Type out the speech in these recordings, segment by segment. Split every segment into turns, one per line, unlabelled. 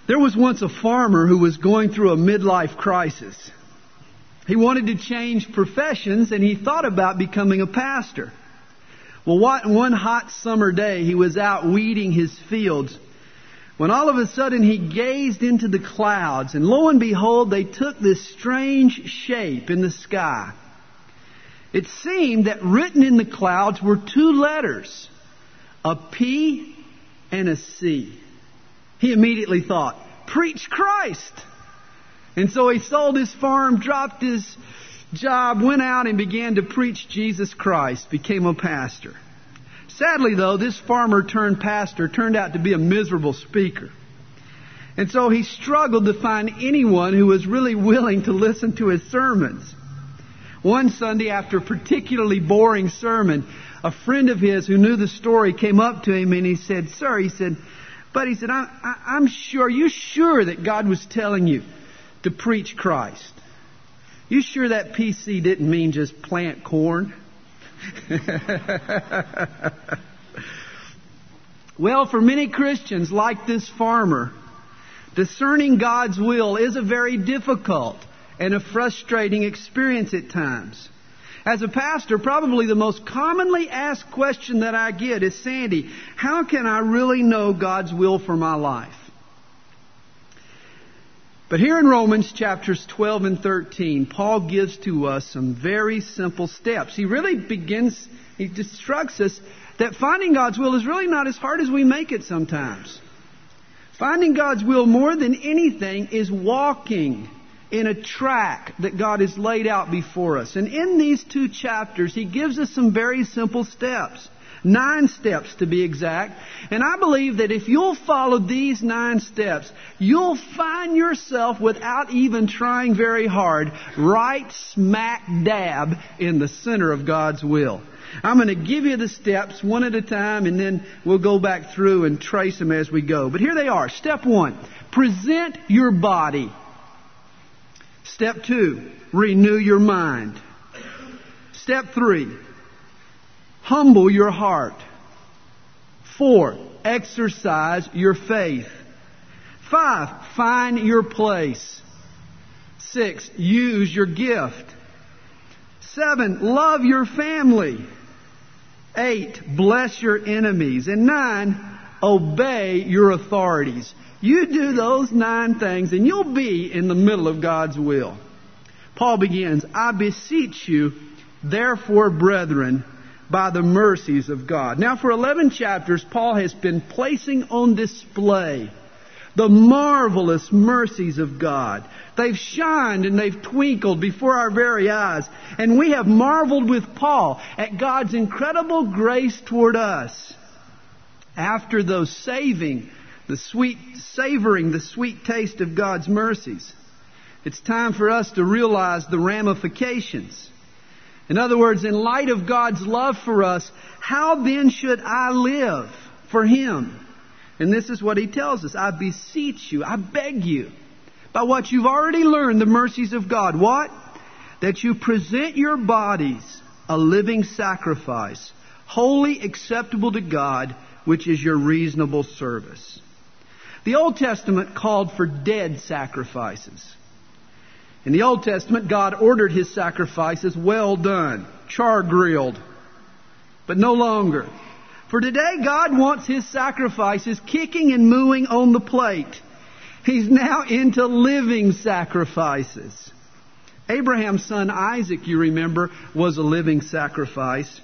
There was once a farmer who was going through a midlife crisis. He wanted to change professions, and he thought about becoming a pastor. Well, one hot summer day, he was out weeding his fields when all of a sudden he gazed into the clouds, and lo and behold, they took this strange shape in the sky. It seemed that written in the clouds were two letters, a P and a C. He immediately thought, "Preach Christ!" And so he sold his farm, dropped his job, went out and began to preach Jesus Christ, became a pastor. Sadly, though, this farmer turned pastor turned out to be a miserable speaker. And so he struggled to find anyone who was really willing to listen to his sermons. One Sunday, after a particularly boring sermon, a friend of his who knew the story came up to him and he said, "Sir," he said, I'm sure, are you sure that God was telling you to preach Christ? You sure that PC didn't mean just plant corn?" Well, for many Christians like this farmer, discerning God's will is a very difficult and a frustrating experience at times. As a pastor, probably the most commonly asked question that I get is, "Sandy, how can I really know God's will for my life?" But here in Romans chapters 12 and 13, Paul gives to us some very simple steps. He instructs us that finding God's will is really not as hard as we make it sometimes. Finding God's will more than anything is walking in a track that God has laid out before us. And in these 2 chapters, he gives us some very simple steps. 9 steps to be exact. And I believe that if you'll follow these 9 steps, you'll find yourself, without even trying very hard, right smack dab in the center of God's will. I'm going to give you the steps one at a time, and then we'll go back through and trace them as we go. But here they are. Step 1, present your body. Step 2, renew your mind. Step 3, humble your heart. 4, exercise your faith. 5, find your place. 6, use your gift. 7, love your family. 8, bless your enemies. And 9, obey your authorities. You do those 9 things and you'll be in the middle of God's will. Paul begins, "I beseech you, therefore, brethren, by the mercies of God." Now, for 11 chapters, Paul has been placing on display the marvelous mercies of God. They've shined and they've twinkled before our very eyes. And we have marveled with Paul at God's incredible grace toward us. After those savoring the sweet taste of God's mercies, it's time for us to realize the ramifications. In other words, in light of God's love for us, how then should I live for Him? And this is what he tells us. "I beseech you, I beg you, by what you've already learned, the mercies of God." What? "That you present your bodies a living sacrifice, wholly acceptable to God, which is your reasonable service." The Old Testament called for dead sacrifices. In the Old Testament, God ordered His sacrifices well done, char-grilled, but no longer. For today, God wants His sacrifices kicking and mooing on the plate. He's now into living sacrifices. Abraham's son Isaac, you remember, was a living sacrifice.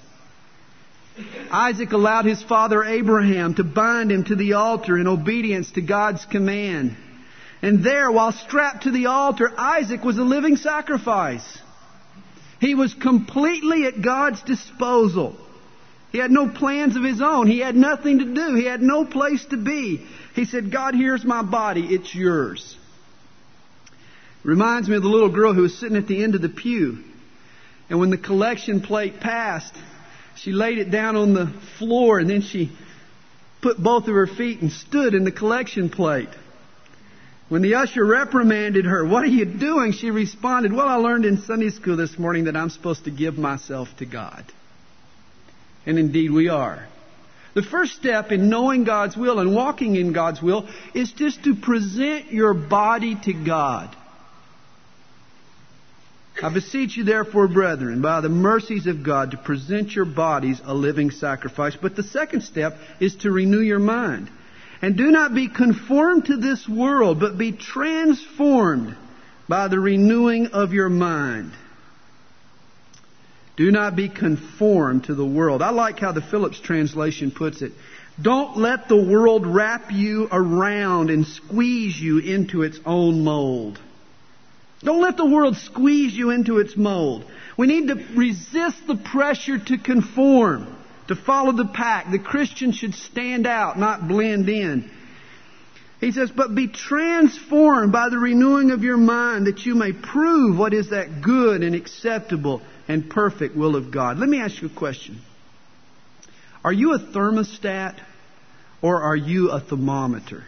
Isaac allowed his father Abraham to bind him to the altar in obedience to God's command. And there, while strapped to the altar, Isaac was a living sacrifice. He was completely at God's disposal. He had no plans of his own. He had nothing to do. He had no place to be. He said, "God, here's my body. It's yours." Reminds me of the little girl who was sitting at the end of the pew. And when the collection plate passed, she laid it down on the floor and then she put both of her feet and stood in the collection plate. When the usher reprimanded her, "What are you doing?" she responded, "Well, I learned in Sunday school this morning that I'm supposed to give myself to God." And indeed we are. The first step in knowing God's will and walking in God's will is just to present your body to God. I beseech you therefore, brethren, by the mercies of God, to present your bodies a living sacrifice. But the second step is to renew your mind. And do not be conformed to this world, but be transformed by the renewing of your mind. Do not be conformed to the world. I like how the Phillips translation puts it. Don't let the world wrap you around and squeeze you into its own mold. Don't let the world squeeze you into its mold. We need to resist the pressure to conform, to follow the pack. The Christian should stand out, not blend in. He says, but be transformed by the renewing of your mind, that you may prove what is that good and acceptable and perfect will of God. Let me ask you a question. Are you a thermostat or are you a thermometer?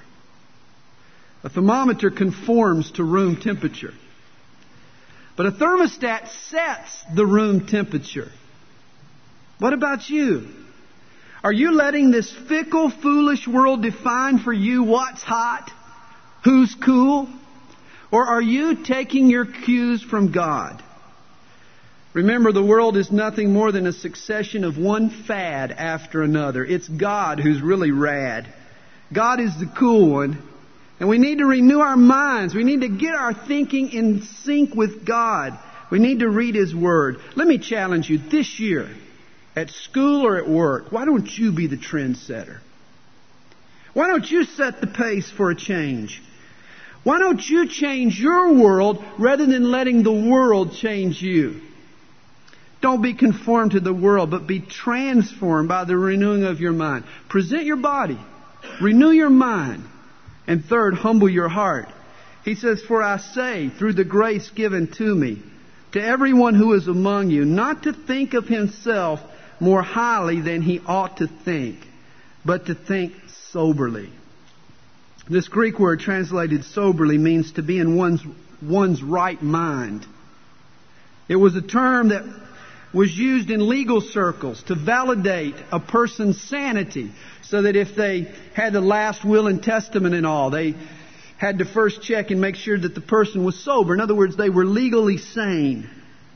A thermometer conforms to room temperature. But a thermostat sets the room temperature. What about you? Are you letting this fickle, foolish world define for you what's hot, who's cool? Or are you taking your cues from God? Remember, the world is nothing more than a succession of one fad after another. It's God who's really rad. God is the cool one. And we need to renew our minds. We need to get our thinking in sync with God. We need to read His Word. Let me challenge you this year, at school or at work, why don't you be the trendsetter? Why don't you set the pace for a change? Why don't you change your world rather than letting the world change you? Don't be conformed to the world, but be transformed by the renewing of your mind. Present your body. Renew your mind. And third, humble your heart. He says, for I say, through the grace given to me, to everyone who is among you, not to think of himself more highly than he ought to think, but to think soberly. This Greek word translated soberly means to be in one's right mind. It was a term that was used in legal circles to validate a person's sanity, so that if they had the last will and testament and all, they had to first check and make sure that the person was sober. In other words, they were legally sane.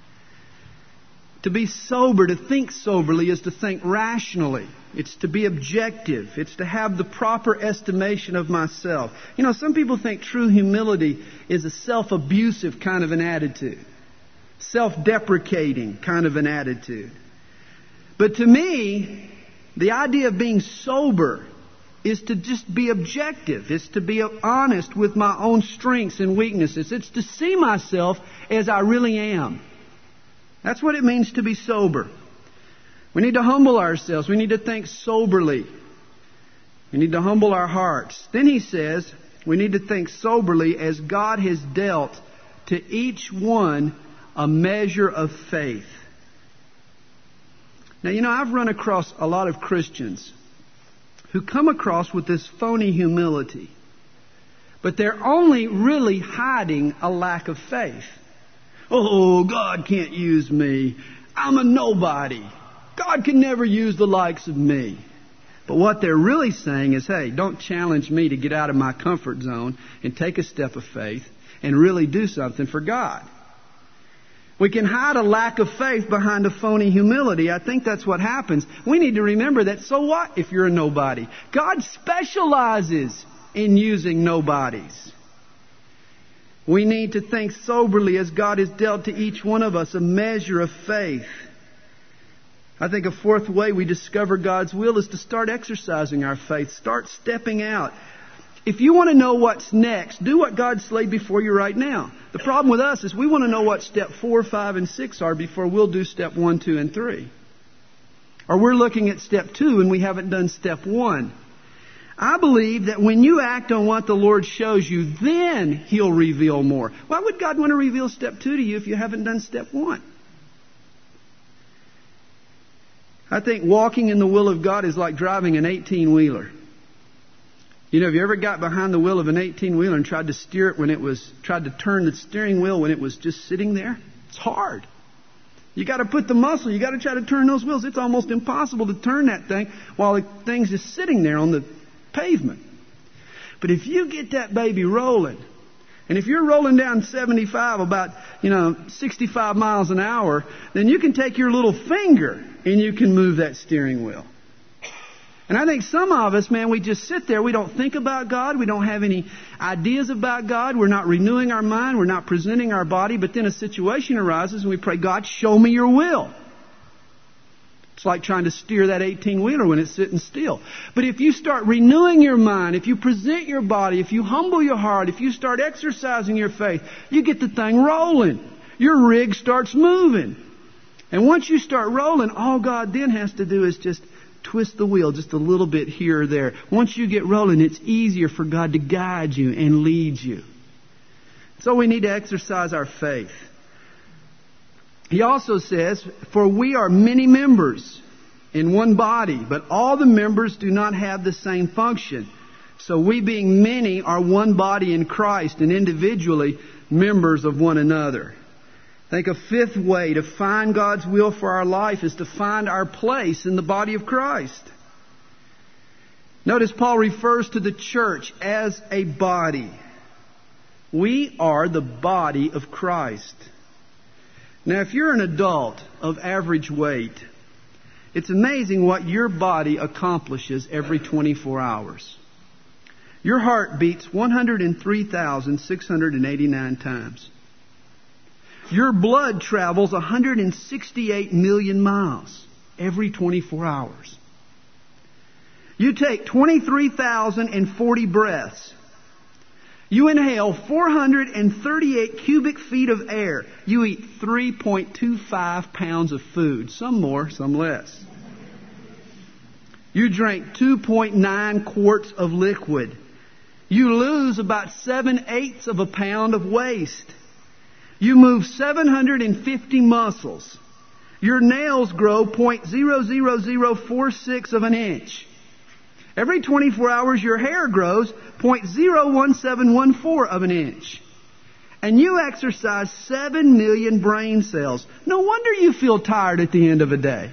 To be sober, to think soberly, is to think rationally. It's to be objective. It's to have the proper estimation of myself. You know, some people think true humility is a self-abusive kind of an attitude. Self-deprecating kind of an attitude. But to me, the idea of being sober is to just be objective. It's to be honest with my own strengths and weaknesses. It's to see myself as I really am. That's what it means to be sober. We need to humble ourselves. We need to think soberly. We need to humble our hearts. Then he says, we need to think soberly as God has dealt to each one a measure of faith. Now, you know, I've run across a lot of Christians who come across with this phony humility, but they're only really hiding a lack of faith. Oh, God can't use me. I'm a nobody. God can never use the likes of me. But what they're really saying is, hey, don't challenge me to get out of my comfort zone and take a step of faith and really do something for God. We can hide a lack of faith behind a phony humility. I think that's what happens. We need to remember that, so what if you're a nobody? God specializes in using nobodies. We need to think soberly as God has dealt to each one of us a measure of faith. I think a fourth way we discover God's will is to start exercising our faith. Start stepping out. If you want to know what's next, do what God's laid before you right now. The problem with us is we want to know what step 4, 5, and 6 are before we'll do step 1, 2, and 3. Or we're looking at step 2 and we haven't done step 1. I believe that when you act on what the Lord shows you, then He'll reveal more. Why would God want to reveal step 2 to you if you haven't done step 1? I think walking in the will of God is like driving an 18-wheeler. You know, have you ever got behind the wheel of an 18-wheeler and tried to steer it tried to turn the steering wheel when it was just sitting there? It's hard. You got to put the muscle. You got to try to turn those wheels. It's almost impossible to turn that thing while the thing's just sitting there on the pavement. But if you get that baby rolling, and if you're rolling down 75 about, 65 miles an hour, then you can take your little finger and you can move that steering wheel. And I think some of us, man, we just sit there. We don't think about God. We don't have any ideas about God. We're not renewing our mind. We're not presenting our body. But then a situation arises and we pray, God, show me your will. It's like trying to steer that 18-wheeler when it's sitting still. But if you start renewing your mind, if you present your body, if you humble your heart, if you start exercising your faith, you get the thing rolling. Your rig starts moving. And once you start rolling, all God then has to do is just twist the wheel just a little bit here or there. Once you get rolling, it's easier for God to guide you and lead you. So we need to exercise our faith. He also says, for we are many members in one body, but all the members do not have the same function. So we being many are one body in Christ and individually members of one another. I think a fifth way to find God's will for our life is to find our place in the body of Christ. Notice Paul refers to the church as a body. We are the body of Christ. Now, if you're an adult of average weight, it's amazing what your body accomplishes every 24 hours. Your heart beats 103,689 times. Your blood travels 168 million miles every 24 hours. You take 23,040 breaths. You inhale 438 cubic feet of air. You eat 3.25 pounds of food. Some more, some less. You drink 2.9 quarts of liquid. You lose about 7/8 of a pound of waste. You move 750 muscles. Your nails grow 0.00046 of an inch. Every 24 hours your hair grows 0.01714 of an inch. And you exercise 7 million brain cells. No wonder you feel tired at the end of a day.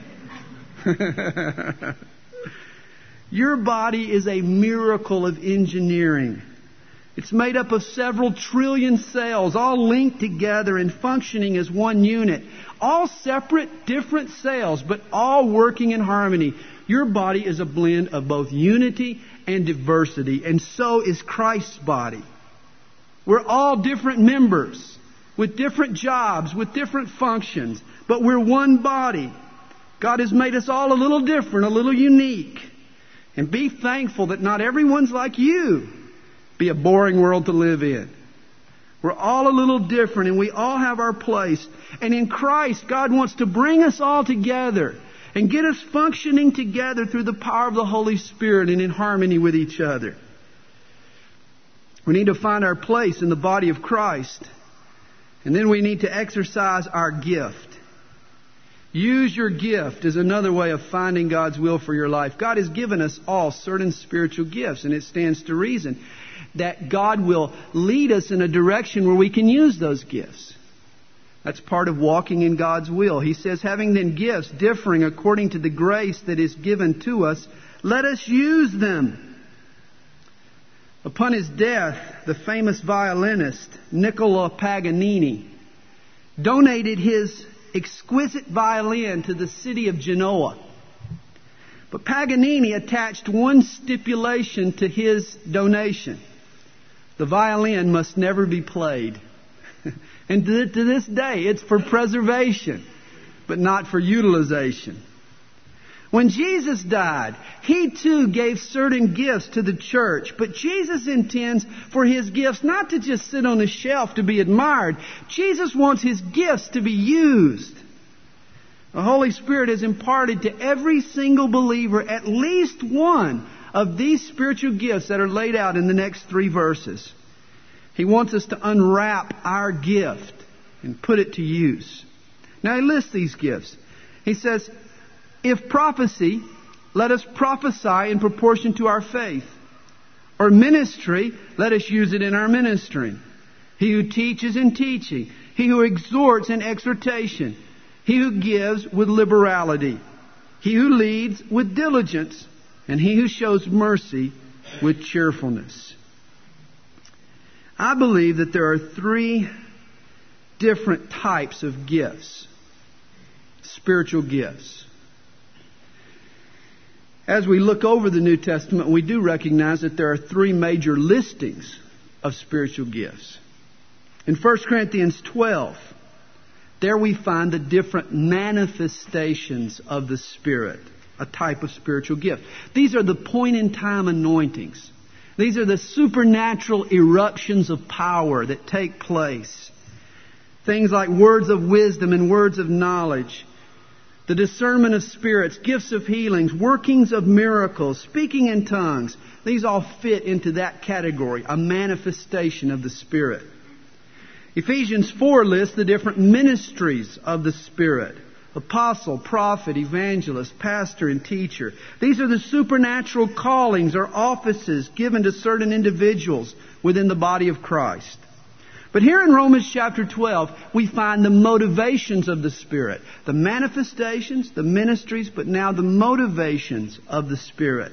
Your body is a miracle of engineering. It's made up of several trillion cells, all linked together and functioning as one unit. All separate, different cells, but all working in harmony. Your body is a blend of both unity and diversity, and so is Christ's body. We're all different members, with different jobs, with different functions, but we're one body. God has made us all a little different, a little unique. And be thankful that not everyone's like you. Be a boring world to live in. We're all a little different and we all have our place. And in Christ, God wants to bring us all together and get us functioning together through the power of the Holy Spirit and in harmony with each other. We need to find our place in the body of Christ. And then we need to exercise our gift. Use your gift is another way of finding God's will for your life. God has given us all certain spiritual gifts, and it stands to reason that God will lead us in a direction where we can use those gifts. That's part of walking in God's will. He says, having then gifts differing according to the grace that is given to us, let us use them. Upon his death, the famous violinist Niccolo Paganini donated his exquisite violin to the city of Genoa. But Paganini attached one stipulation to his donation. The violin must never be played. And to this day, it's for preservation, but not for utilization. When Jesus died, He too gave certain gifts to the church. But Jesus intends for His gifts not to just sit on a shelf to be admired. Jesus wants His gifts to be used. The Holy Spirit has imparted to every single believer at least one of these spiritual gifts that are laid out in the next 3 verses. He wants us to unwrap our gift and put it to use. Now He lists these gifts. He says, if prophecy, let us prophesy in proportion to our faith. Or ministry, let us use it in our ministering. He who teaches in teaching. He who exhorts in exhortation. he who gives with liberality, he who leads with diligence, and he who shows mercy with cheerfulness. I believe that there are three different types of gifts, spiritual gifts. As we look over the New Testament, we do recognize that there are three major listings of spiritual gifts. In 1 Corinthians 12, there we find the different manifestations of the Spirit, a type of spiritual gift. These are the point-in-time anointings. These are the supernatural eruptions of power that take place. Things like words of wisdom and words of knowledge, the discernment of spirits, gifts of healings, workings of miracles, speaking in tongues. These all fit into that category, a manifestation of the Spirit. Ephesians 4 lists the different ministries of the Spirit. Apostle, prophet, evangelist, pastor, and teacher. These are the supernatural callings or offices given to certain individuals within the body of Christ. But here in Romans chapter 12, we find the motivations of the Spirit. The manifestations, the ministries, but now the motivations of the Spirit.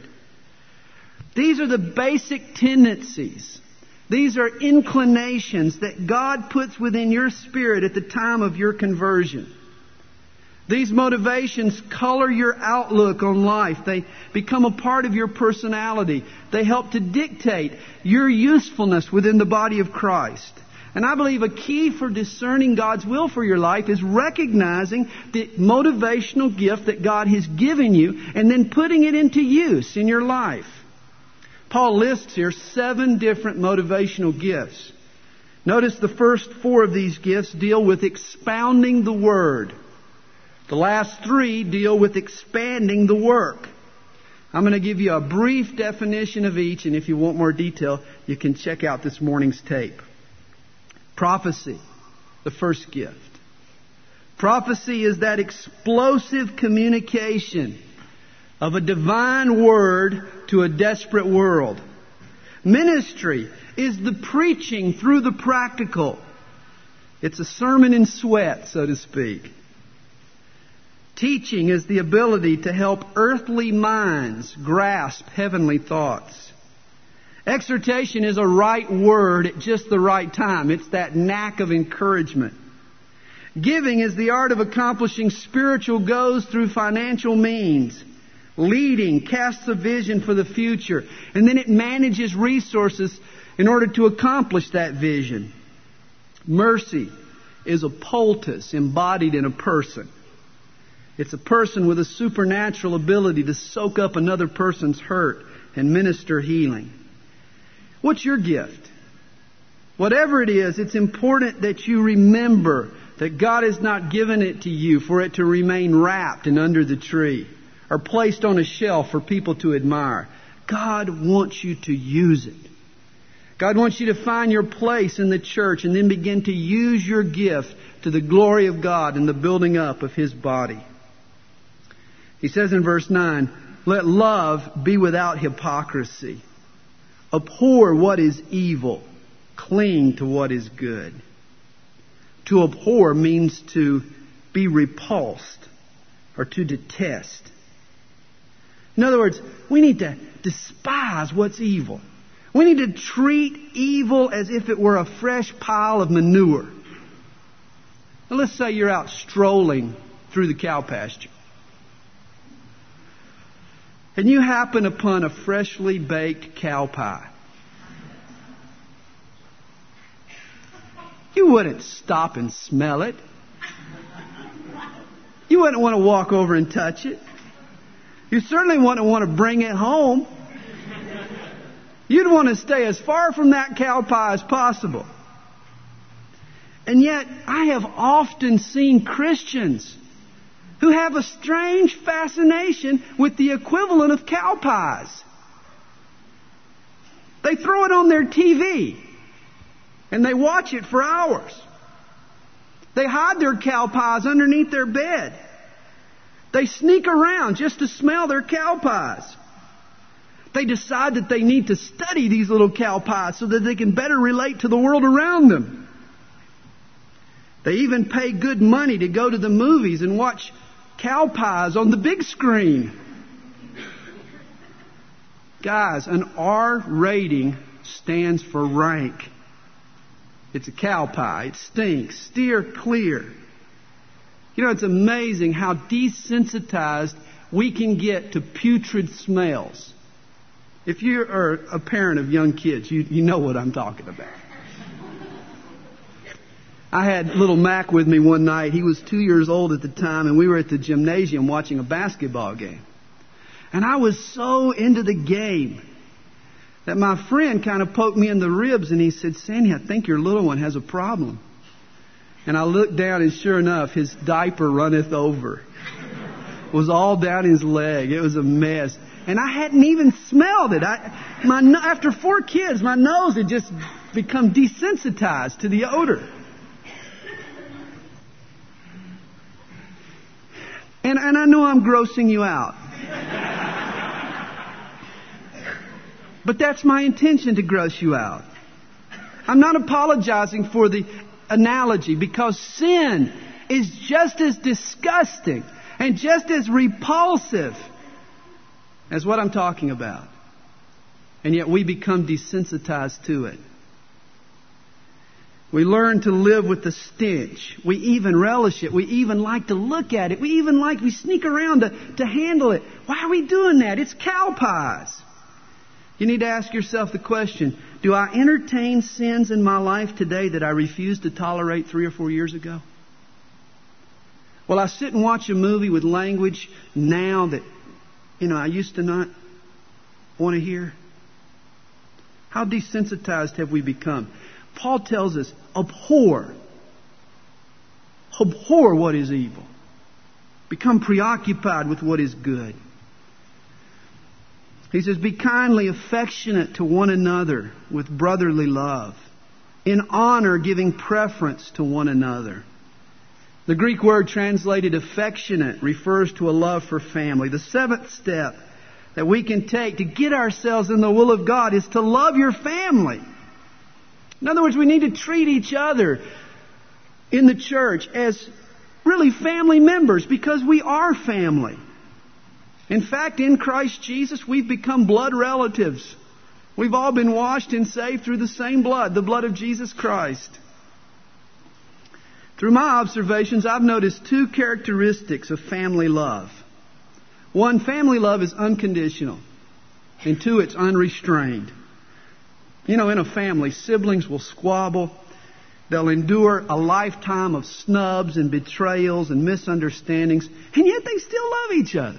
These are the basic tendencies. These are inclinations that God puts within your spirit at the time of your conversion. These motivations color your outlook on life. They become a part of your personality. They help to dictate your usefulness within the body of Christ. And I believe a key for discerning God's will for your life is recognizing the motivational gift that God has given you and then putting it into use in your life. Paul lists here 7 different motivational gifts. Notice the first 4 of these gifts deal with expounding the Word. The last 3 deal with expanding the work. I'm going to give you a brief definition of each, and if you want more detail, you can check out this morning's tape. Prophecy, the first gift. Prophecy is that explosive communication of a divine word to a desperate world. Ministry is the preaching through the practical. It's a sermon in sweat, so to speak. Teaching is the ability to help earthly minds grasp heavenly thoughts. Exhortation is a right word at just the right time. It's that knack of encouragement. Giving is the art of accomplishing spiritual goals through financial means. Leading casts a vision for the future, and then it manages resources in order to accomplish that vision. Mercy is a poultice embodied in a person. It's a person with a supernatural ability to soak up another person's hurt and minister healing. What's your gift? Whatever it is, it's important that you remember that God has not given it to you for it to remain wrapped and under the tree or placed on a shelf for people to admire. God wants you to use it. God wants you to find your place in the church and then begin to use your gift to the glory of God and the building up of His body. He says in verse 9, let love be without hypocrisy. Abhor what is evil. Cling to what is good. To abhor means to be repulsed or to detest. In other words, we need to despise what's evil. We need to treat evil as if it were a fresh pile of manure. Now let's say you're out strolling through the cow pasture. And you happen upon a freshly baked cow pie. You wouldn't stop and smell it. You wouldn't want to walk over and touch it. You certainly wouldn't want to bring it home. You'd want to stay as far from that cow pie as possible. And yet, I have often seen Christians who have a strange fascination with the equivalent of cow pies. They throw it on their TV and they watch it for hours. They hide their cow pies underneath their bed. They sneak around just to smell their cow pies. They decide that they need to study these little cow pies so that they can better relate to the world around them. They even pay good money to go to the movies and watch cow pies on the big screen. Guys, an R rating stands for rank. It's a cow pie. It stinks. Steer clear. You know, it's amazing how desensitized we can get to putrid smells. If you are a parent of young kids, you know what I'm talking about. I had little Mac with me one night. He was 2 years old at the time, and we were at the gymnasium watching a basketball game. And I was so into the game that my friend kind of poked me in the ribs and he said, "Sandy, I think your little one has a problem." And I looked down and sure enough, his diaper runneth over. It was all down his leg. It was a mess. And I hadn't even smelled it. After 4 kids, my nose had just become desensitized to the odor. And I know I'm grossing you out. But that's my intention, to gross you out. I'm not apologizing for the analogy, because sin is just as disgusting and just as repulsive as what I'm talking about. And yet we become desensitized to it. We learn to live with the stench. We even relish it. We even like to look at it. We sneak around to handle it. Why are we doing that? It's cow pies. You need to ask yourself the question, do I entertain sins in my life today that I refused to tolerate 3 or 4 years ago? Will I sit and watch a movie with language now that, I used to not want to hear? How desensitized have we become? Paul tells us, abhor what is evil. Become preoccupied with what is good. He says, be kindly affectionate to one another with brotherly love, in honor giving preference to one another. The Greek word translated affectionate refers to a love for family. The 7th step that we can take to get ourselves in the will of God is to love your family. In other words, we need to treat each other in the church as really family members, because we are family. In fact, in Christ Jesus, we've become blood relatives. We've all been washed and saved through the same blood, the blood of Jesus Christ. Through my observations, I've noticed 2 characteristics of family love. 1, family love is unconditional. And 2, it's unrestrained. In a family, siblings will squabble. They'll endure a lifetime of snubs and betrayals and misunderstandings. And yet they still love each other.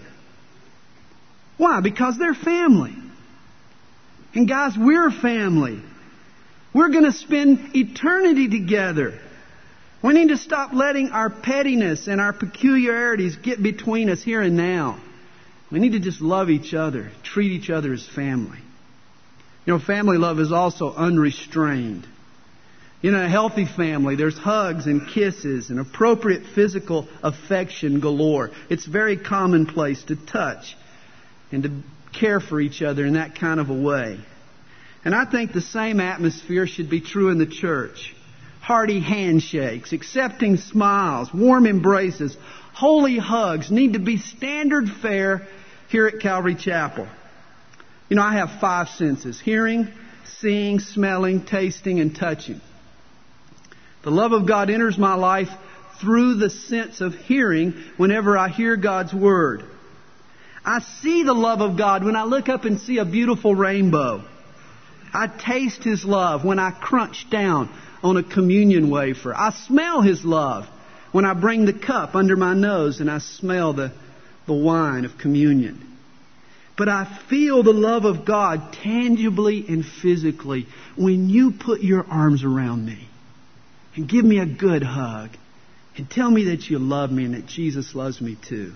Why? Because they're family. And guys, we're family. We're going to spend eternity together. We need to stop letting our pettiness and our peculiarities get between us here and now. We need to just love each other, treat each other as family. Family love is also unrestrained. In a healthy family, there's hugs and kisses and appropriate physical affection galore. It's very commonplace to touch and to care for each other in that kind of a way. And I think the same atmosphere should be true in the church. Hearty handshakes, accepting smiles, warm embraces, holy hugs need to be standard fare here at Calvary Chapel. I have 5 senses: hearing, seeing, smelling, tasting, and touching. The love of God enters my life through the sense of hearing whenever I hear God's Word. I see the love of God when I look up and see a beautiful rainbow. I taste His love when I crunch down on a communion wafer. I smell His love when I bring the cup under my nose and I smell the wine of communion. But I feel the love of God tangibly and physically when you put your arms around me and give me a good hug and tell me that you love me and that Jesus loves me too.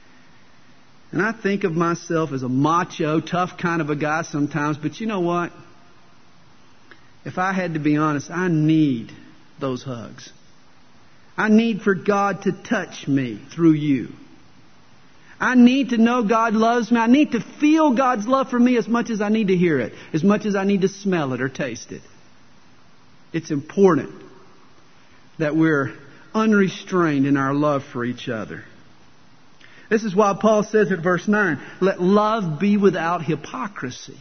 And I think of myself as a macho, tough kind of a guy sometimes, but you know what? If I had to be honest, I need those hugs. I need for God to touch me through you. I need to know God loves me. I need to feel God's love for me as much as I need to hear it, as much as I need to smell it or taste it. It's important that we're unrestrained in our love for each other. This is why Paul says in verse 9, let love be without hypocrisy.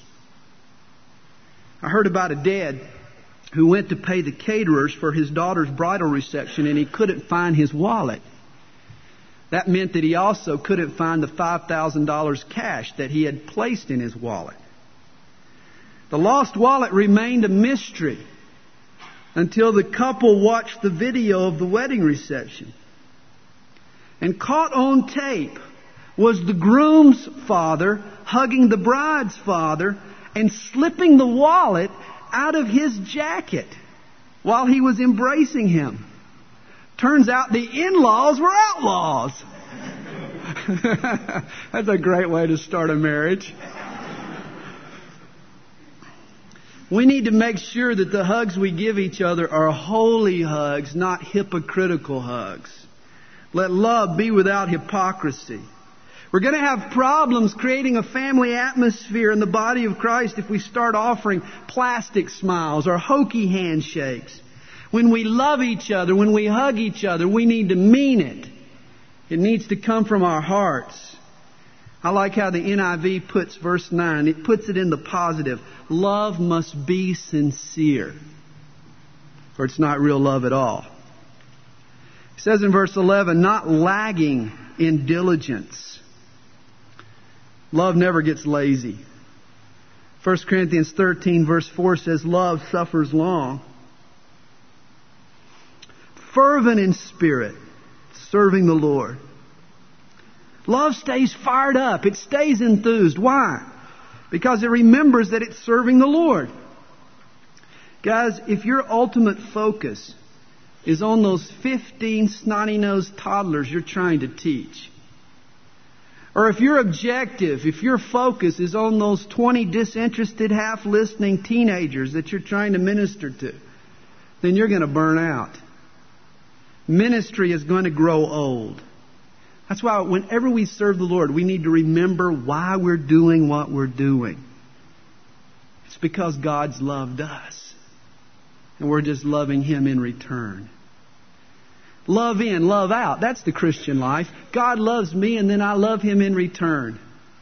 I heard about a dad who went to pay the caterers for his daughter's bridal reception and he couldn't find his wallet. That meant that he also couldn't find the $5,000 cash that he had placed in his wallet. The lost wallet remained a mystery until the couple watched the video of the wedding reception. And caught on tape was the groom's father hugging the bride's father and slipping the wallet out of his jacket while he was embracing him. Turns out the in-laws were outlaws. That's a great way to start a marriage. We need to make sure that the hugs we give each other are holy hugs, not hypocritical hugs. Let love be without hypocrisy. We're going to have problems creating a family atmosphere in the body of Christ if we start offering plastic smiles or hokey handshakes. When we love each other, when we hug each other, we need to mean it. It needs to come from our hearts. I like how the NIV puts verse 9. It puts it in the positive. Love must be sincere, or it's not real love at all. It says in verse 11, not lagging in diligence. Love never gets lazy. 1 Corinthians 13 verse 4 says, love suffers long. Fervent in spirit, serving the Lord. Love stays fired up. It stays enthused. Why? Because it remembers that it's serving the Lord. Guys, if your ultimate focus is on those 15 snotty-nosed toddlers you're trying to teach, or if your objective, if your focus is on those 20 disinterested, half-listening teenagers that you're trying to minister to, then you're going to burn out. Ministry is going to grow old. That's why whenever we serve the Lord, we need to remember why we're doing what we're doing. It's because God's loved us. And we're just loving Him in return. Love in, love out. That's the Christian life. God loves me and then I love Him in return.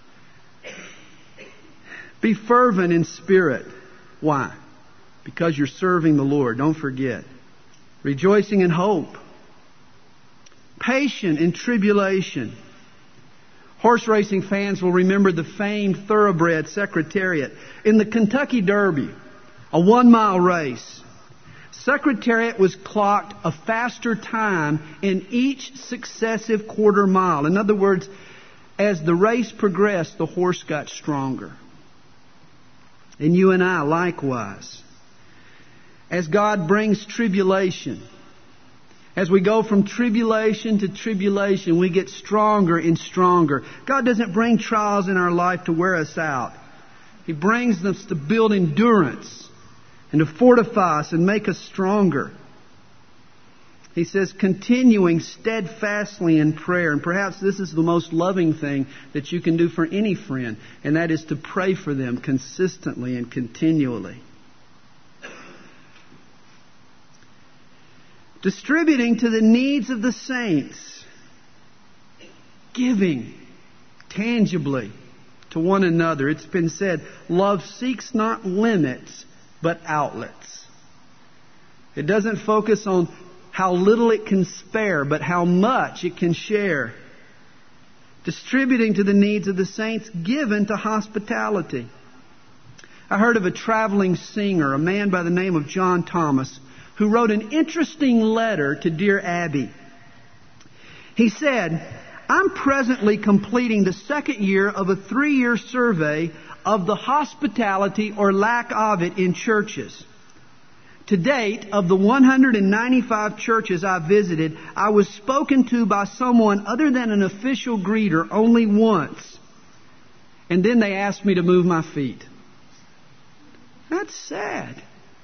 Be fervent in spirit. Why? Because you're serving the Lord. Don't forget. Rejoicing in hope. Patient in tribulation. Horse racing fans will remember the famed thoroughbred Secretariat. In the Kentucky Derby, a 1-mile race, Secretariat was clocked a faster time in each successive quarter mile. In other words, as the race progressed, the horse got stronger. And you and I likewise. As God brings tribulation, as we go from tribulation to tribulation, we get stronger and stronger. God doesn't bring trials in our life to wear us out. He brings them to build endurance and to fortify us and make us stronger. He says, continuing steadfastly in prayer. And perhaps this is the most loving thing that you can do for any friend, and that is to pray for them consistently and continually. Distributing to the needs of the saints. Giving tangibly to one another. It's been said, love seeks not limits, but outlets. It doesn't focus on how little it can spare, but how much it can share. Distributing to the needs of the saints, given to hospitality. I heard of a traveling singer, a man by the name of John Thomas, who wrote an interesting letter to Dear Abby. He said, I'm presently completing the second year of a 3-year survey of the hospitality or lack of it in churches. To date, of the 195 churches I visited, I was spoken to by someone other than an official greeter only once. And then they asked me to move my feet. That's sad.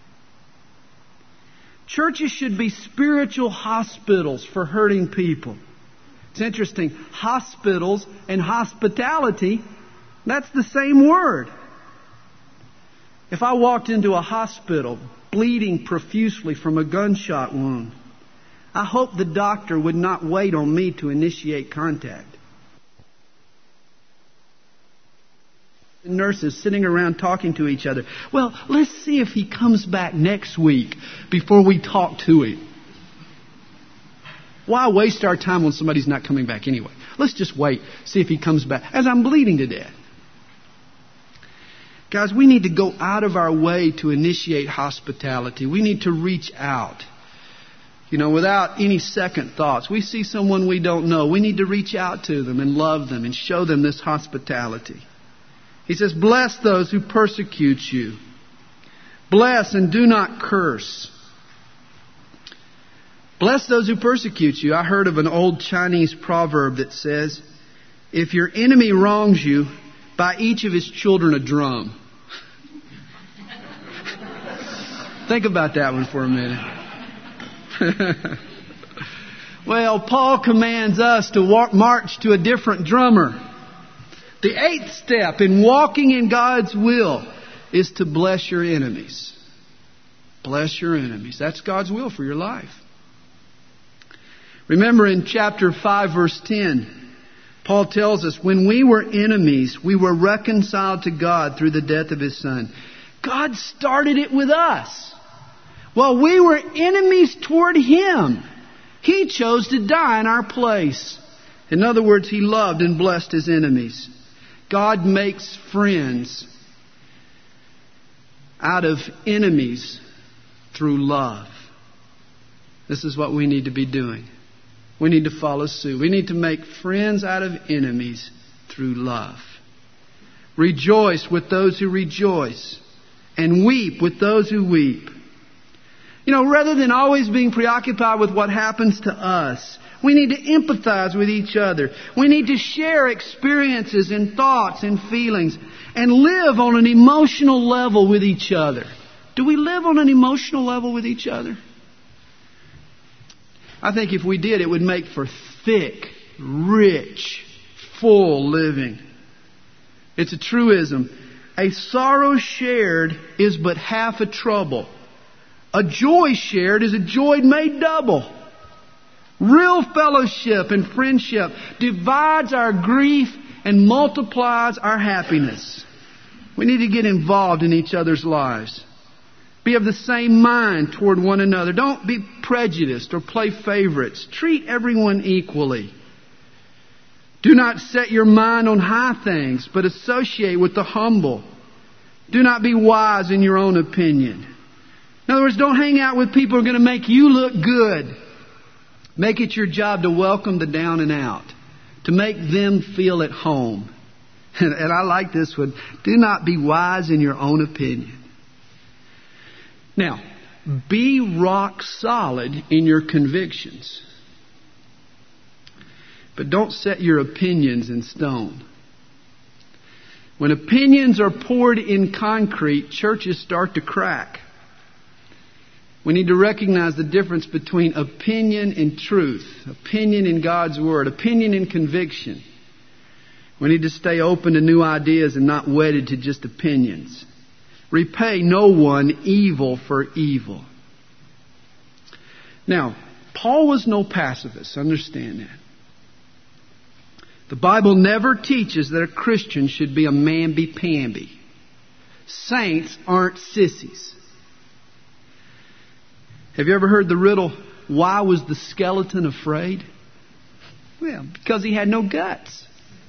Churches should be spiritual hospitals for hurting people. It's interesting. Hospitals and hospitality, that's the same word. If I walked into a hospital bleeding profusely from a gunshot wound, I hope the doctor would not wait on me to initiate contact. The nurses sitting around talking to each other. Well, let's see if he comes back next week before we talk to him. Why waste our time when somebody's not coming back anyway? Let's just wait, see if he comes back. As I'm bleeding to death. Guys, we need to go out of our way to initiate hospitality. We need to reach out. Without any second thoughts. We see someone we don't know. We need to reach out to them and love them and show them this hospitality. He says, bless those who persecute you. Bless and do not curse. Bless those who persecute you. I heard of an old Chinese proverb that says, if your enemy wrongs you, buy each of his children a drum. Think about that one for a minute. Well, Paul commands us to march to a different drummer. The 8th step in walking in God's will is to bless your enemies. Bless your enemies. That's God's will for your life. Remember in chapter 5, verse 10, Paul tells us, when we were enemies, we were reconciled to God through the death of His Son. God started it with us. While we were enemies toward Him, He chose to die in our place. In other words, He loved and blessed His enemies. God makes friends out of enemies through love. This is what we need to be doing. We need to follow suit. We need to make friends out of enemies through love. Rejoice with those who rejoice, and weep with those who weep. Rather than always being preoccupied with what happens to us, we need to empathize with each other. We need to share experiences and thoughts and feelings and live on an emotional level with each other. Do we live on an emotional level with each other? I think if we did, it would make for thick, rich, full living. It's a truism. A sorrow shared is but half a trouble. A joy shared is a joy made double. Real fellowship and friendship divides our grief and multiplies our happiness. We need to get involved in each other's lives. Be of the same mind toward one another. Don't be prejudiced or play favorites. Treat everyone equally. Do not set your mind on high things, but associate with the humble. Do not be wise in your own opinion. In other words, don't hang out with people who are going to make you look good. Make it your job to welcome the down and out, to make them feel at home. And I like this one. Do not be wise in your own opinion. Now, be rock solid in your convictions. But don't set your opinions in stone. When opinions are poured in concrete, churches start to crack. We need to recognize the difference between opinion and truth, opinion in God's Word, opinion and conviction. We need to stay open to new ideas and not wedded to just opinions. Repay no one evil for evil. Now, Paul was no pacifist. Understand that. The Bible never teaches that a Christian should be a mamby-pamby. Saints aren't sissies. Have you ever heard the riddle, why was the skeleton afraid? Well, because he had no guts.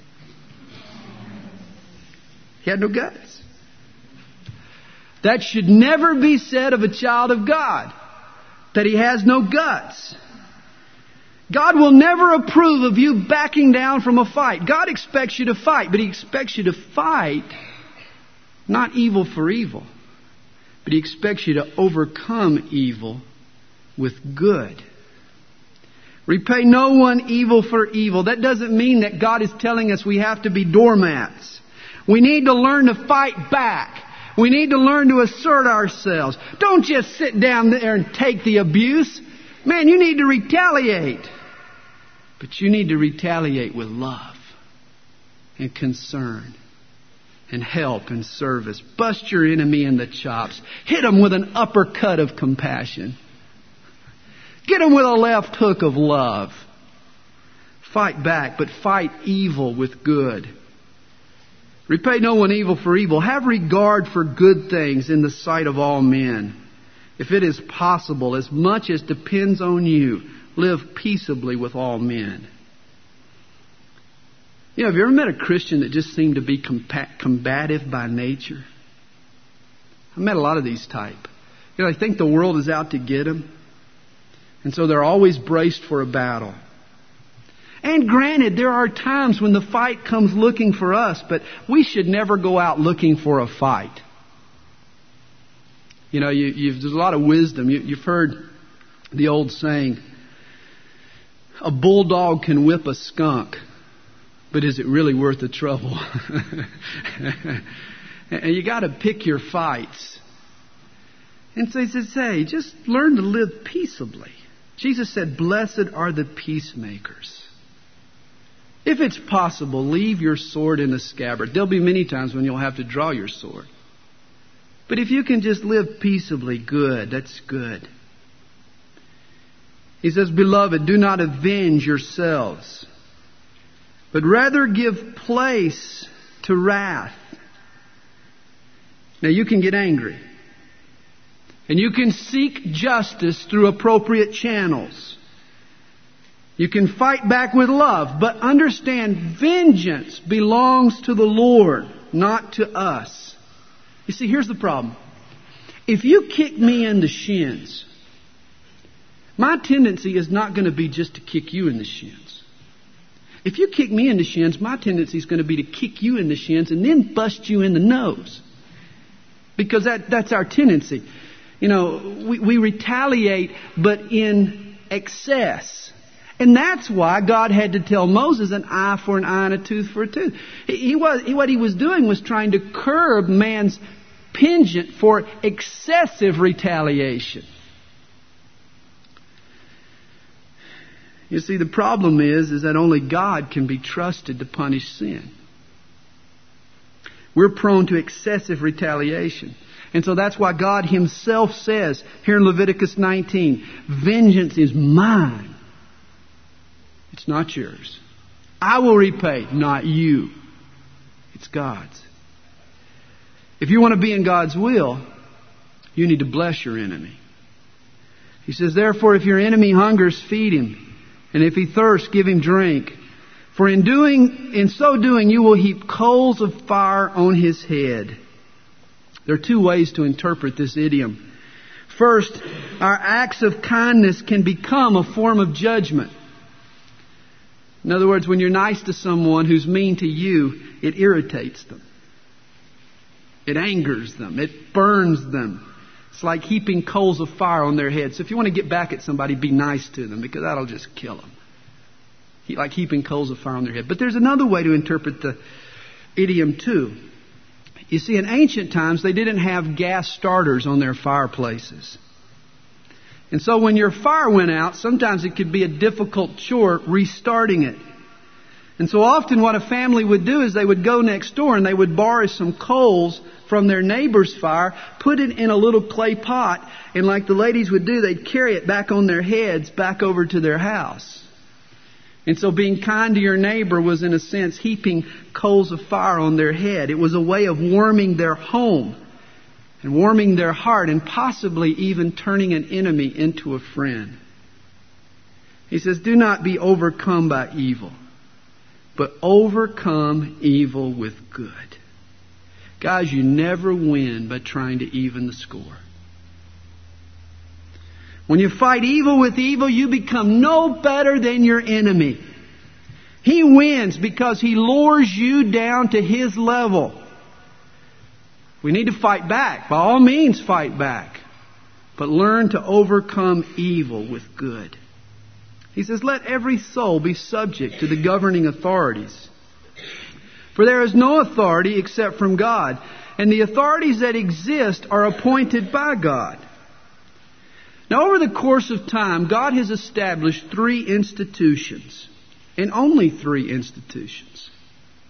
He had no guts. That should never be said of a child of God, that he has no guts. God will never approve of you backing down from a fight. God expects you to fight, but He expects you to fight not evil for evil, but He expects you to overcome evil with good. Repay no one evil for evil. That doesn't mean that God is telling us we have to be doormats. We need to learn to fight back. We need to learn to assert ourselves. Don't just sit down there and take the abuse. Man, you need to retaliate. But you need to retaliate with love and concern and help and service. Bust your enemy in the chops. Hit them with an uppercut of compassion. Get them with a left hook of love. Fight back, but fight evil with good. Repay no one evil for evil. Have regard for good things in the sight of all men. If it is possible, as much as depends on you, live peaceably with all men. You know, have you ever met a Christian that just seemed to be combative by nature? I've met a lot of these type. You know, they think the world is out to get them. And so they're always braced for a battle. And granted, there are times when the fight comes looking for us, but we should never go out looking for a fight. You know, there's a lot of wisdom. You've heard the old saying, a bulldog can whip a skunk, but is it really worth the trouble? And you got to pick your fights. And so he says, hey, just learn to live peaceably. Jesus said, blessed are the peacemakers. If it's possible, leave your sword in the scabbard. There'll be many times when you'll have to draw your sword. But if you can just live peaceably, good, that's good. He says, beloved, do not avenge yourselves, but rather give place to wrath. Now you can get angry. And you can seek justice through appropriate channels. You can fight back with love, but understand vengeance belongs to the Lord, not to us. You see, here's the problem. If you kick me in the shins, my tendency is not going to be just to kick you in the shins. If you kick me in the shins, my tendency is going to be to kick you in the shins and then bust you in the nose. Because that's our tendency. You know, we retaliate, but in excess. And that's why God had to tell Moses an eye for an eye and a tooth for a tooth. What he was doing was trying to curb man's penchant for excessive retaliation. You see, the problem is that only God can be trusted to punish sin. We're prone to excessive retaliation. And so that's why God Himself says here in Leviticus 19, vengeance is mine. It's not yours. I will repay, not you. It's God's. If you want to be in God's will, you need to bless your enemy. He says, therefore, if your enemy hungers, feed him. And if he thirsts, give him drink. For in so doing, you will heap coals of fire on his head. There are two ways to interpret this idiom. First, our acts of kindness can become a form of judgment. In other words, when you're nice to someone who's mean to you, it irritates them. It angers them. It burns them. It's like heaping coals of fire on their head. So if you want to get back at somebody, be nice to them, because that'll just kill them. Like heaping coals of fire on their head. But there's another way to interpret the idiom too. You see, in ancient times, they didn't have gas starters on their fireplaces. And so when your fire went out, sometimes it could be a difficult chore restarting it. And so often what a family would do is they would go next door and they would borrow some coals from their neighbor's fire, put it in a little clay pot, and like the ladies would do, they'd carry it back on their heads back over to their house. And so being kind to your neighbor was, in a sense, heaping coals of fire on their head. It was a way of warming their home and warming their heart, and possibly even turning an enemy into a friend. He says, do not be overcome by evil, but overcome evil with good. Guys, you never win by trying to even the score. When you fight evil with evil, you become no better than your enemy. He wins because he lowers you down to his level. We need to fight back. By all means, fight back. But learn to overcome evil with good. He says, let every soul be subject to the governing authorities. For there is no authority except from God, and the authorities that exist are appointed by God. Now, over the course of time, God has established 3 institutions, and only 3 institutions.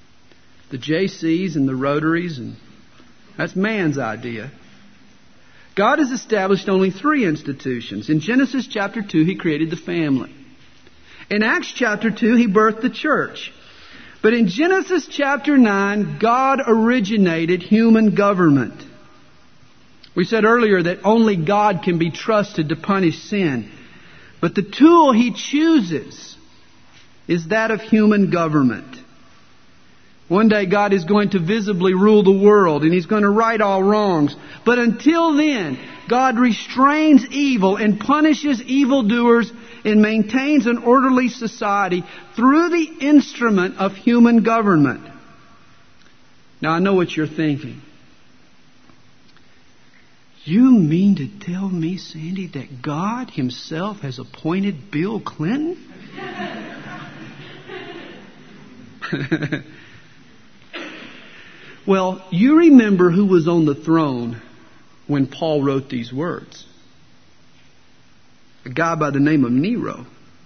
The JCs and the Rotaries, and that's man's idea. God has established only 3 institutions. In Genesis chapter 2, He created the family. In Acts chapter 2, He birthed the church. But in Genesis chapter 9, God originated human government. We said earlier that only God can be trusted to punish sin. But the tool He chooses is that of human government. One day God is going to visibly rule the world and He's going to right all wrongs. But until then, God restrains evil and punishes evildoers and maintains an orderly society through the instrument of human government. Now I know what you're thinking. You mean to tell me, Sandy, that God Himself has appointed Bill Clinton? Well, you remember who was on the throne when Paul wrote these words. A guy by the name of Nero.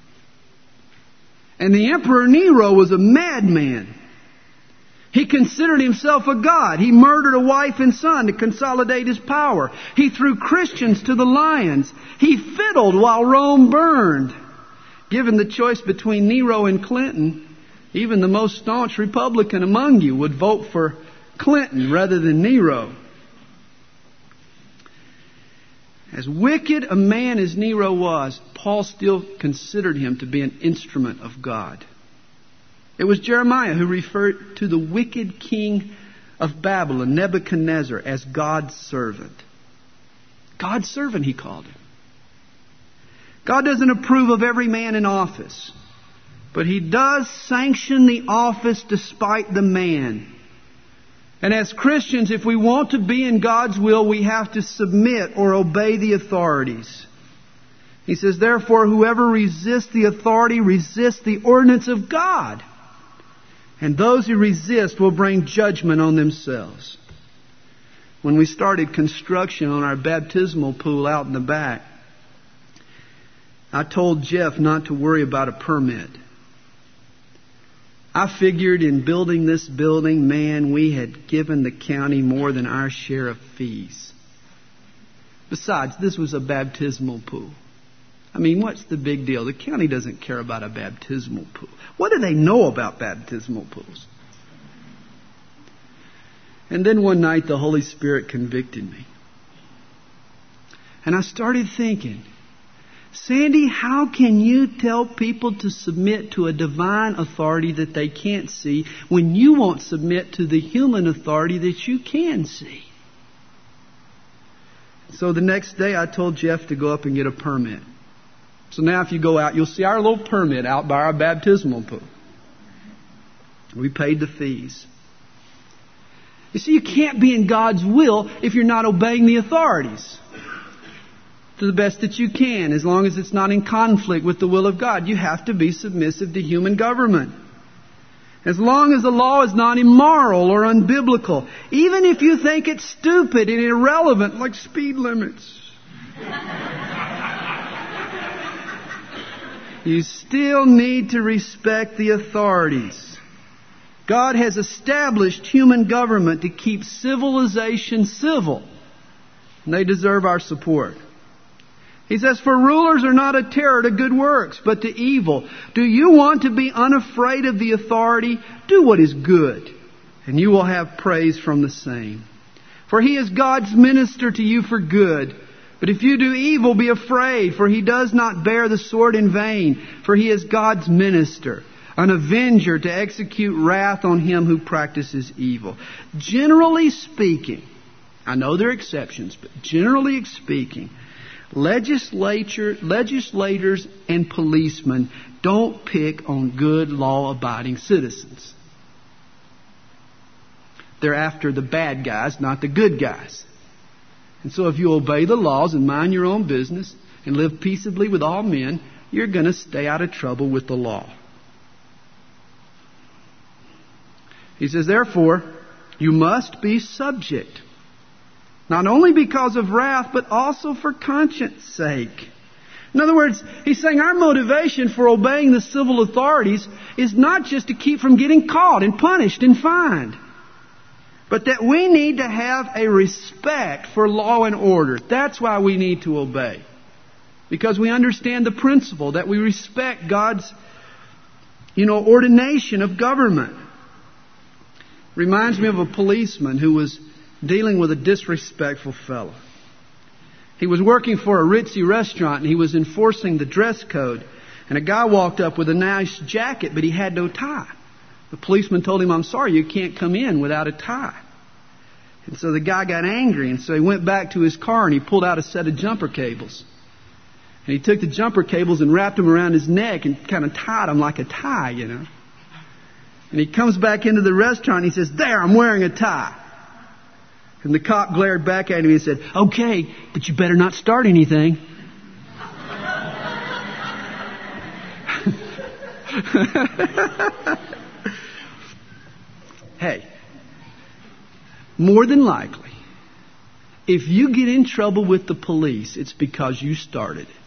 And the Emperor Nero was a madman. He considered himself a god. He murdered a wife and son to consolidate his power. He threw Christians to the lions. He fiddled while Rome burned. Given the choice between Nero and Clinton, even the most staunch Republican among you would vote for Clinton rather than Nero. As wicked a man as Nero was, Paul still considered him to be an instrument of God. It was Jeremiah who referred to the wicked king of Babylon, Nebuchadnezzar, as God's servant. God's servant, he called him. God doesn't approve of every man in office, but He does sanction the office despite the man. And as Christians, if we want to be in God's will, we have to submit or obey the authorities. He says, therefore, whoever resists the authority resists the ordinance of God. And those who resist will bring judgment on themselves. When we started construction on our baptismal pool out in the back, I told Jeff not to worry about a permit. I figured in building this building, man, we had given the county more than our share of fees. Besides, this was a baptismal pool. I mean, what's the big deal? The county doesn't care about a baptismal pool. What do they know about baptismal pools? And then one night the Holy Spirit convicted me. And I started thinking, Sandy, how can you tell people to submit to a divine authority that they can't see when you won't submit to the human authority that you can see? So the next day I told Jeff to go up and get a permit. So now if you go out, you'll see our little permit out by our baptismal pool. We paid the fees. You see, you can't be in God's will if you're not obeying the authorities to the best that you can, as long as it's not in conflict with the will of God. You have to be submissive to human government. As long as the law is not immoral or unbiblical, even if you think it's stupid and irrelevant, like speed limits, you still need to respect the authorities. God has established human government to keep civilization civil, and they deserve our support. He says, for rulers are not a terror to good works, but to evil. Do you want to be unafraid of the authority? Do what is good, and you will have praise from the same. For He is God's minister to you for good. But if you do evil, be afraid, for He does not bear the sword in vain, for He is God's minister, an avenger to execute wrath on him who practices evil. Generally speaking, I know there are exceptions, but generally speaking, legislators and policemen don't pick on good law-abiding citizens. They're after the bad guys, not the good guys. And so if you obey the laws and mind your own business and live peaceably with all men, you're going to stay out of trouble with the law. He says, therefore, you must be subject, not only because of wrath, but also for conscience sake. In other words, he's saying our motivation for obeying the civil authorities is not just to keep from getting caught and punished and fined. but that we need to have a respect for law and order. That's why we need to obey. Because we understand the principle that we respect God's, ordination of government. Reminds me of a policeman who was dealing with a disrespectful fellow. He was working for a ritzy restaurant and he was enforcing the dress code. And a guy walked up with a nice jacket, but he had no tie. The policeman told him, "I'm sorry, you can't come in without a tie." And so the guy got angry, and so he went back to his car and he pulled out a set of jumper cables. And he took the jumper cables and wrapped them around his neck and kind of tied them like a tie, And he comes back into the restaurant and he says, "There, I'm wearing a tie." And the cop glared back at him and said, "Okay, but you better not start anything." Hey, more than likely, if you get in trouble with the police, it's because you started it.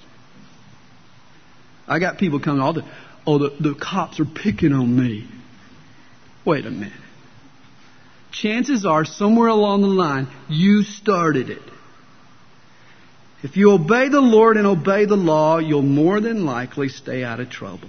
I got people coming all the cops are picking on me. Wait a minute. Chances are, somewhere along the line, you started it. If you obey the Lord and obey the law, you'll more than likely stay out of trouble.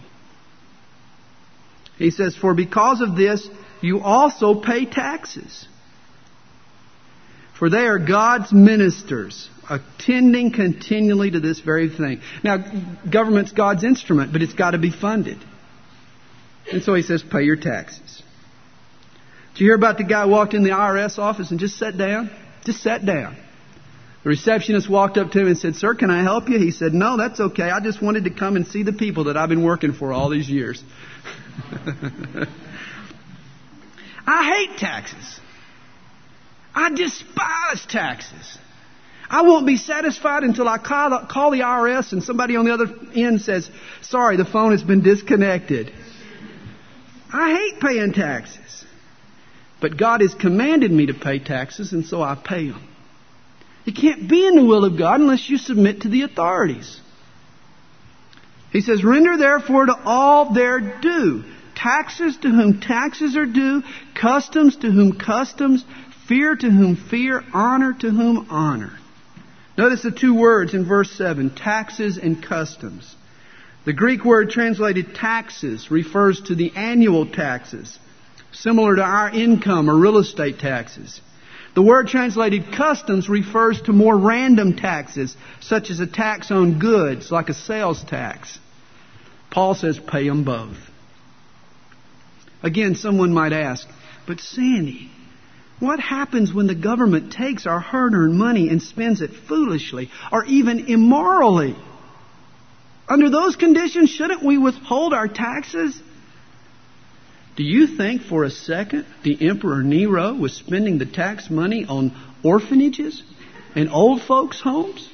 He says, "For because of this, you also pay taxes. For they are God's ministers, attending continually to this very thing." Now, government's God's instrument, but it's got to be funded. And so he says, pay your taxes. Did you hear about the guy who walked in the IRS office and just sat down? Just sat down. The receptionist walked up to him and said, "Sir, can I help you?" He said, "No, that's okay. I just wanted to come and see the people that I've been working for all these years." I hate taxes. I despise taxes. I won't be satisfied until I call the IRS and somebody on the other end says, "Sorry, the phone has been disconnected." I hate paying taxes. But God has commanded me to pay taxes, and so I pay them. You can't be in the will of God unless you submit to the authorities. He says, "Render therefore to all their due. Taxes to whom taxes are due, customs to whom customs, fear to whom fear, honor to whom honor." Notice the two words in verse 7, taxes and customs. The Greek word translated taxes refers to the annual taxes, similar to our income or real estate taxes. The word translated customs refers to more random taxes, such as a tax on goods, like a sales tax. Paul says, pay them both. Again, someone might ask, "But Sandy, what happens when the government takes our hard-earned money and spends it foolishly or even immorally? Under those conditions, shouldn't we withhold our taxes?" Do you think for a second the Emperor Nero was spending the tax money on orphanages and old folks' homes?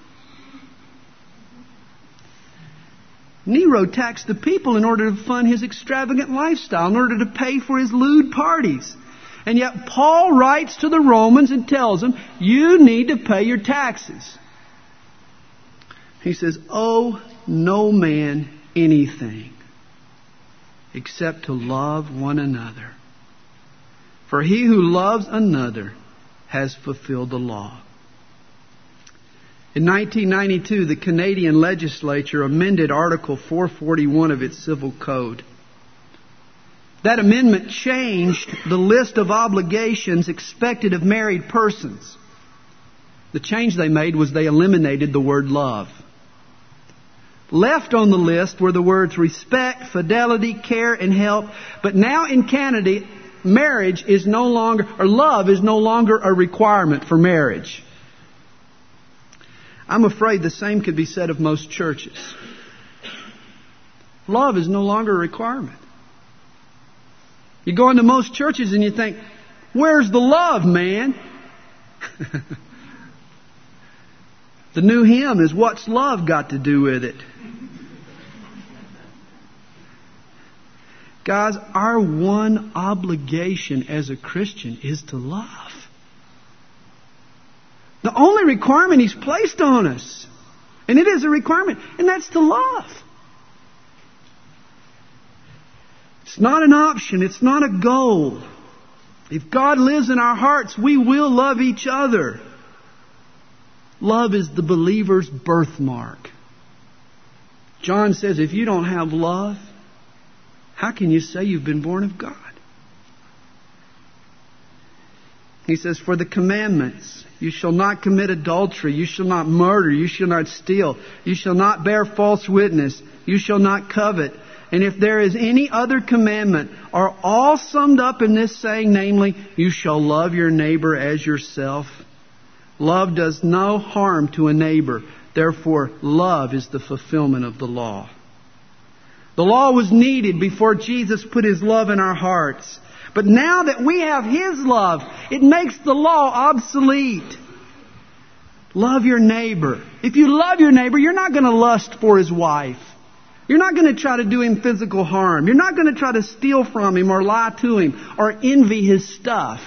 Nero taxed the people in order to fund his extravagant lifestyle, in order to pay for his lewd parties. And yet Paul writes to the Romans and tells them, you need to pay your taxes. He says, "Owe no man anything except to love one another. For he who loves another has fulfilled the law." In 1992, the Canadian legislature amended Article 441 of its Civil Code. That amendment changed the list of obligations expected of married persons. The change they made was they eliminated the word love. Left on the list were the words respect, fidelity, care, and help. But now in Canada, marriage is no longer, or love is no longer a requirement for marriage. I'm afraid the same could be said of most churches. Love is no longer a requirement. You go into most churches and you think, where's the love, man? The new hymn is, what's love got to do with it? Guys, our one obligation as a Christian is to love. The only requirement He's placed on us, and it is a requirement, and that's to love. It's not an option. It's not a goal. If God lives in our hearts, we will love each other. Love is the believer's birthmark. John says, if you don't have love, how can you say you've been born of God? He says, for the commandments, you shall not commit adultery, you shall not murder, you shall not steal, you shall not bear false witness, you shall not covet. And if there is any other commandment, are all summed up in this saying, namely, you shall love your neighbor as yourself. Love does no harm to a neighbor. Therefore, love is the fulfillment of the law. The law was needed before Jesus put His love in our hearts. But now that we have His love, it makes the law obsolete. Love your neighbor. If you love your neighbor, you're not going to lust for his wife. You're not going to try to do him physical harm. You're not going to try to steal from him or lie to him or envy his stuff.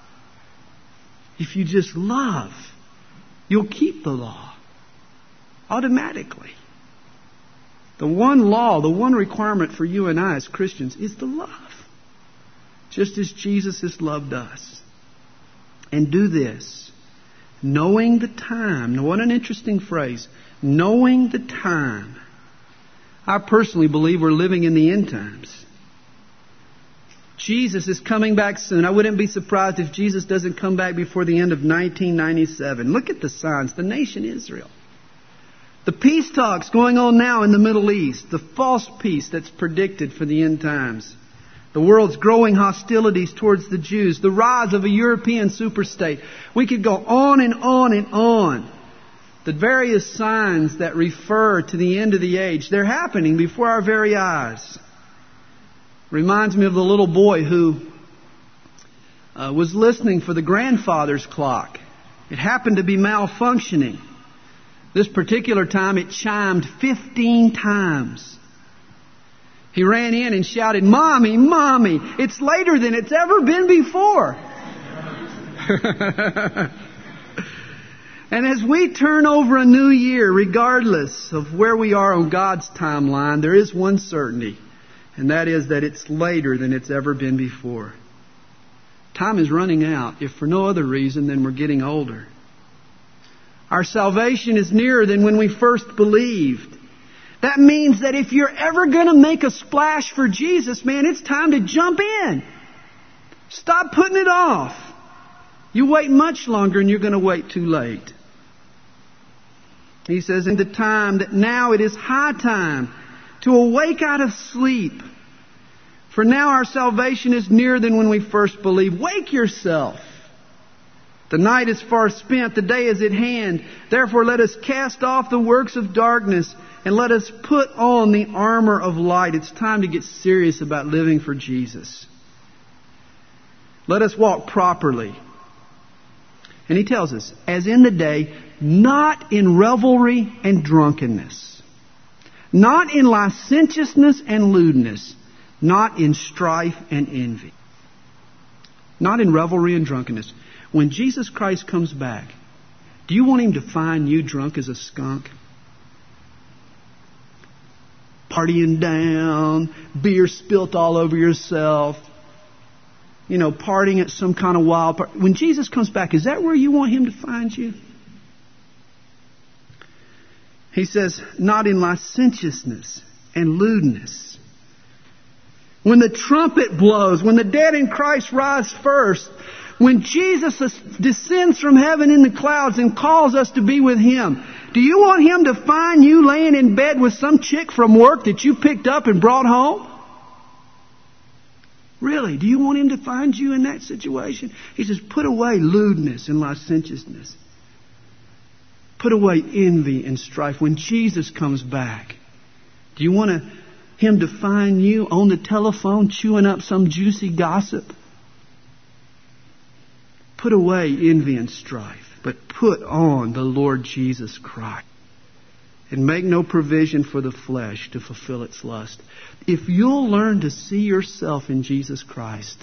If you just love, you'll keep the law automatically. The one law, the one requirement for you and I as Christians is the love. Just as Jesus has loved us. And do this, knowing the time. Now what an interesting phrase. Knowing the time. I personally believe we're living in the end times. Jesus is coming back soon. I wouldn't be surprised if Jesus doesn't come back before the end of 1997. Look at the signs. The nation Israel. The peace talks going on now in the Middle East. The false peace that's predicted for the end times. The world's growing hostilities towards the Jews. The rise of a European superstate. We could go on and on and on. The various signs that refer to the end of the age, they're happening before our very eyes. Reminds me of the little boy who was listening for the grandfather's clock. It happened to be malfunctioning. This particular time it chimed 15 times. He ran in and shouted, "Mommy, Mommy, it's later than it's ever been before." And as we turn over a new year, regardless of where we are on God's timeline, there is one certainty, and that is that it's later than it's ever been before. Time is running out, if for no other reason than we're getting older. Our salvation is nearer than when we first believed. That means that if you're ever going to make a splash for Jesus, man, it's time to jump in. Stop putting it off. You wait much longer and you're going to wait too late. He says, in the time that now it is high time to awake out of sleep. For now our salvation is nearer than when we first believed. Wake yourself. The night is far spent, the day is at hand. Therefore let us cast off the works of darkness and let us put on the armor of light. It's time to get serious about living for Jesus. Let us walk properly. And he tells us, as in the day, not in revelry and drunkenness, not in licentiousness and lewdness, not in strife and envy. Not in revelry and drunkenness. When Jesus Christ comes back, do you want Him to find you drunk as a skunk? Partying down, beer spilt all over yourself, partying at some kind of wild party. When Jesus comes back, is that where you want Him to find you? He says, not in licentiousness and lewdness. When the trumpet blows, when the dead in Christ rise first, when Jesus descends from heaven in the clouds and calls us to be with Him, do you want Him to find you laying in bed with some chick from work that you picked up and brought home? Really? Do you want Him to find you in that situation? He says, put away lewdness and licentiousness. Put away envy and strife. When Jesus comes back, do you want Him to find you on the telephone chewing up some juicy gossip? Put away envy and strife, but put on the Lord Jesus Christ. And make no provision for the flesh to fulfill its lust. If you'll learn to see yourself in Jesus Christ,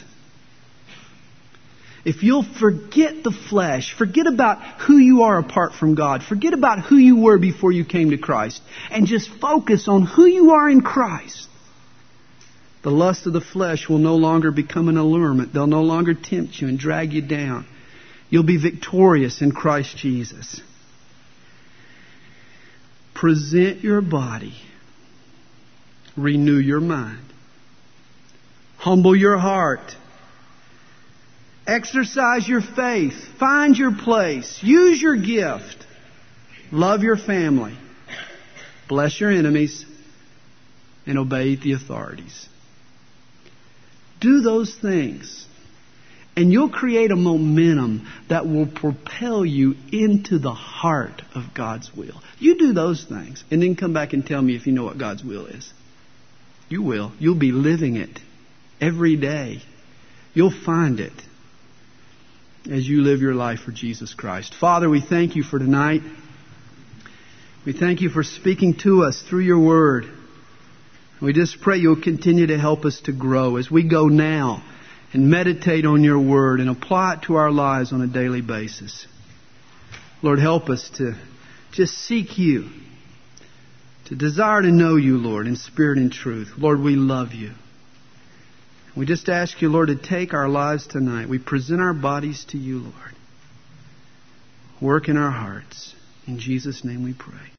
if you'll forget the flesh, forget about who you are apart from God, forget about who you were before you came to Christ, and just focus on who you are in Christ, The lust of the flesh will no longer become an allurement. They'll no longer tempt you and drag you down. You'll be victorious in Christ Jesus. Present your body. Renew your mind. Humble your heart. Exercise your faith. Find your place. Use your gift. Love your family. Bless your enemies. And obey the authorities. Do those things. And you'll create a momentum that will propel you into the heart of God's will. You do those things. And then come back and tell me if you know what God's will is. You will. You'll be living it every day. You'll find it as you live your life for Jesus Christ. Father, we thank you for tonight. We thank you for speaking to us through your word. We just pray you'll continue to help us to grow as we go now and meditate on your word and apply it to our lives on a daily basis. Lord, help us to just seek you, to desire to know you, Lord, in spirit and truth. Lord, we love you. We just ask you, Lord, to take our lives tonight. We present our bodies to you, Lord. Work in our hearts. In Jesus' name we pray.